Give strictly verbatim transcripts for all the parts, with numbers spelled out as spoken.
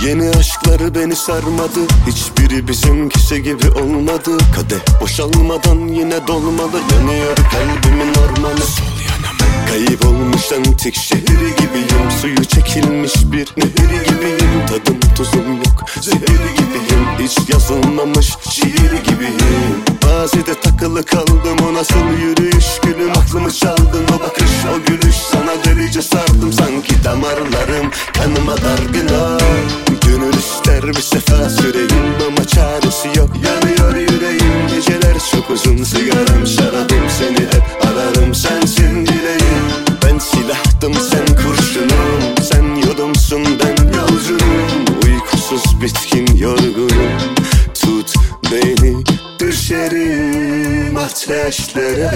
Yeni aşklar beni sarmadı, hiçbiri bizimkisi gibi olmadı. Kadeh boşalmadan yine dolmalı, yanıyor kalbimin ormanı. Sol yanım kaybolmuş antik şehir gibiyim, suyu çekilmiş bir nehir gibiyim. Tadım tuzum yok, zehir gibiyim, hiç yazılmamış şiir gibiyim. Bazide takılı kaldım, o nasıl yürüyüş gülüm. Aklımı çaldın o bakış, o gülüş, sana delice sardım. Sanki damarlarım kanıma dargın. Gönül ister bir sefa süreyim ama çaresi yok, yanıyor yüreğim. Geceler çok uzun, sigaram şarabım, seni hep ararım, sensin dileğim. Ben silahtım sen kurşunum, sen yolumsun ben yolcunum. Uykusuz bitkin yorgunum, tut beni düşerim ateşlere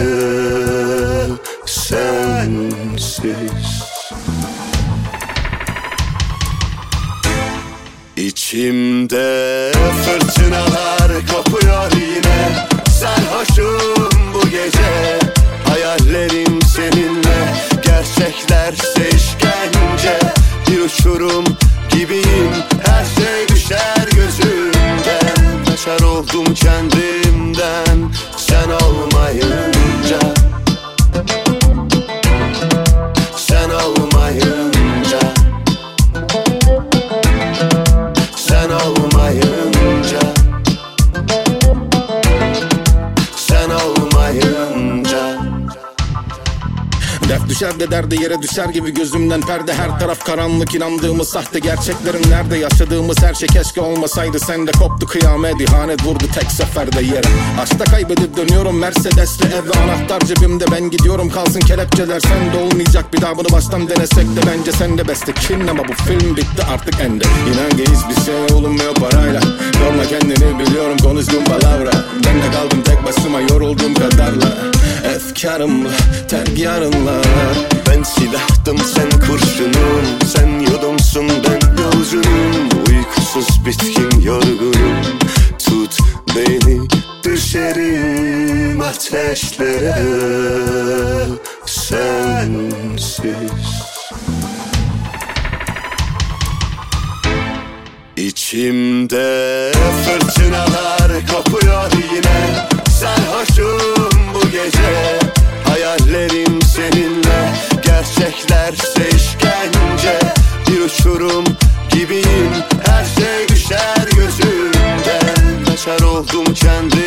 sensiz. İçimde fırtınalar kopuyor yine, sarhoşum bu gece. Hayallerim seninle, gerçeklerse işkence. Bir uçurum gibiyim, her şey düşer gözümden. Kaçar oldum kendimden sen olmayınca. Sen olmayınca. Sen olmayınca. Sen olmayınca. Dert düşer de derde yere düşer gibi gözümden perde. Her taraf karanlık, inandığımız sahte gerçeklerim nerede? Yaşadığımız her şey keşke olmasaydı. Sende koptu kıyamet, ihanet vurdu tek seferde yere. Aşkta kaybedip dönüyorum Mercedes'li eve, anahtar cebimde, ben gidiyorum kalsın kelepçeler. Sende olmayacak bir daha, bunu baştan denesek de. Bence sende beste kin ama bu film bitti artık ende. İnan ki hiçbir şey olmuyor parayla, yorma kendini biliyorum konuştuğum palavra. Ben de kaldım tek başıma yorulduğum kadarla, efkarımla, terk yarınla. Ben silahtım sen kurşunum, sen yolumsun ben yolcunum. Uykusuz bitkin yorgunum, tut beni düşerim ateşlere sensiz. İçimde fırtınalar kopuyor yine, sarhoşum bu gece. Hayallerim seninle, gerçeklerse işkence. Bir uçurum gibiyim, her şey düşer gözümden. Kaçar oldum kendim